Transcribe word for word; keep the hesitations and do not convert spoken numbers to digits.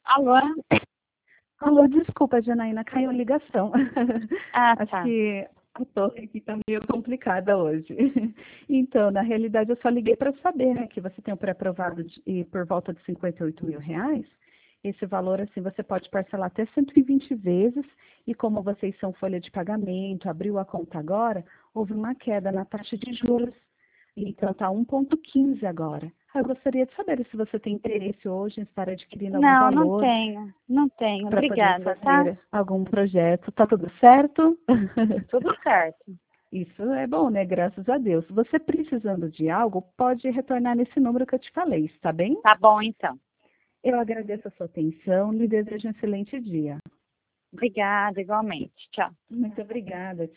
Alô? Alô, desculpa, Janaína, caiu a ligação. Ah, Acho tá. que a torre aqui está meio complicada hoje. Então, na realidade, eu só liguei para saber, né, que você tem um pré-aprovado de- e por volta de cinquenta e oito mil reais. Esse valor, assim, você pode parcelar até cento e vinte vezes, e como vocês são folha de pagamento, abriu a conta agora, houve uma queda na taxa de juros. Então, está um vírgula quinze agora. Eu gostaria de saber se você tem interesse hoje em estar adquirindo algum Não, não valor tenho. Não tenho. para poder Obrigada, tá? fazer algum projeto. Tá tudo certo? Tudo certo. Isso é bom, né? Graças a Deus. Você precisando de algo, pode retornar nesse número que eu te falei, está bem? Tá bom, então. Eu agradeço a sua atenção e lhe desejo um excelente dia. Obrigada, igualmente. Tchau. Muito obrigada.